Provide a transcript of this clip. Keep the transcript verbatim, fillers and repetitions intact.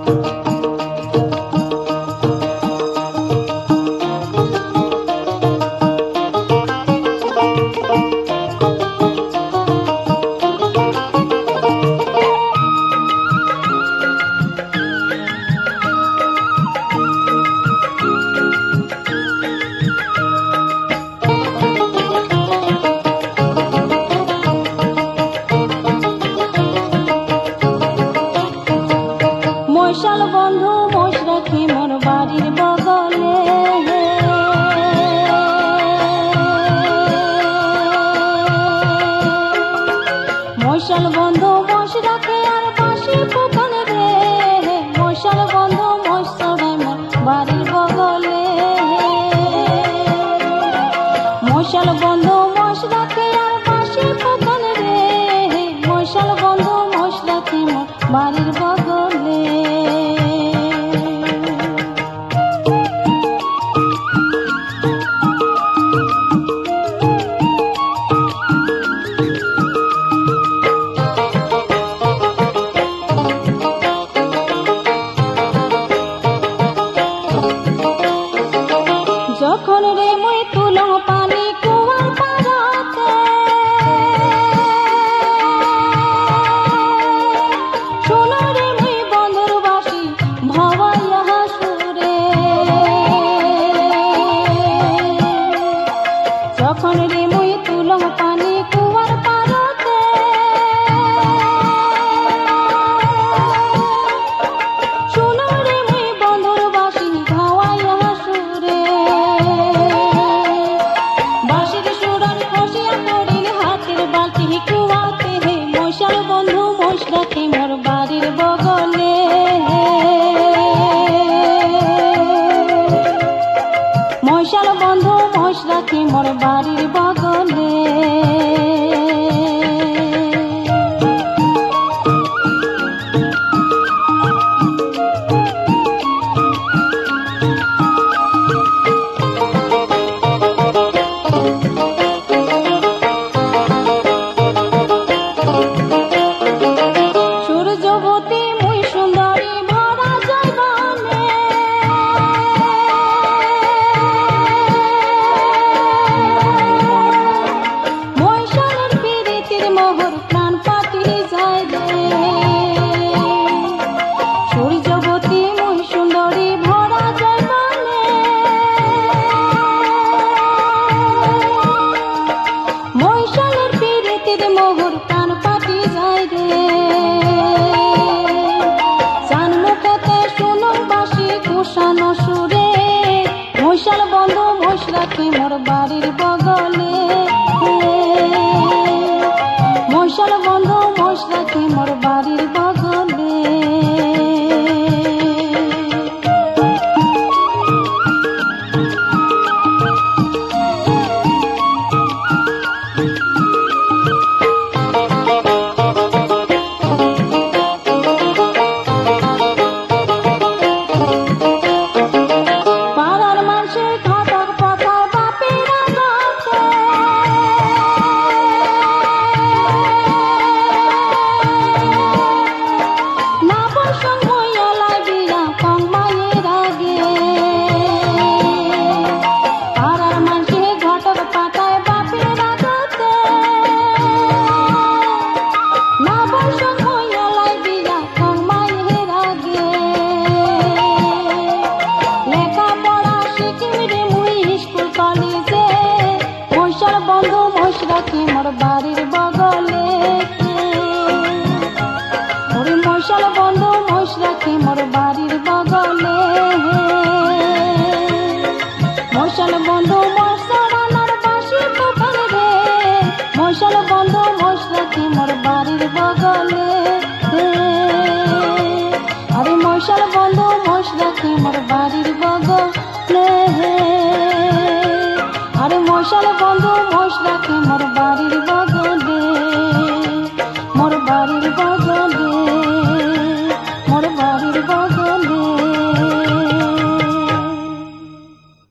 মশাল বন্ধু মোষ রাখি মোর বাড়ির বগলে, মশাল বন্ধু মোষ রাখে আর বাঁশি ফুকানে রে, মশাল বন্ধু মোষ চড়াই মোর বাড়ির বগলে, মশাল বন্ধু মোষ রাখে আর বাঁশি ফুকানে রে, মশাল বন্ধু মোষ রাখি মোর বাড়ির বগলে। যখন রে মই তুলং পানি কুয়ার পাড়াতে, শোনো রে মই বন্ধুর বাসি ভবাইয়া সুরে, যখন রে মই তুলং পানি কুয়ার পাড়াতে, শোনো রে মই বন্ধুর বাসি ভবাইয়া সুরে, মশাল বন্ধু মোষ রাখি মোর বাড়ির বগলে, মশাল বন্ধু মোষ রাখি মোর বাড়ির বগলে। সূর্যবতী মুই সুন্দরী ভরা জয়বনে, মশালের পিরিতির মোহর প্রাণ পাটি যায় রে, সূর্যবতী মুই সুন্দরী ভরা জয়বনে, মশালের পিরিতির মোহর প্রাণ পাটি যায় রে, ঘোষানো সুরে, মশাল বন্ধু মোষ রাখি মোর বাড়ির বগলে, মশাল বন্ধু মোষ রাখি মোর বাড়ির বগলে। বন্ধু মোষ রাখি মোর বাড়ির বগলে, ওরে মশাল বন্ধু মোষ রাখি মোর বাড়ির বগলে, মশাল বন্ধু মোষ চড়ানোর বাঁশি ফুকানে রে, মশাল বন্ধু মোষ রাখি মোর বাড়ির বগলে, আরে মশাল বন্ধু মোষ রাখি মোর বাড়ির বগলে, আরে মশাল বন্ধু মোষ রাখি মোর বাড়ির বগলে, মোর বাড়ির বগলে।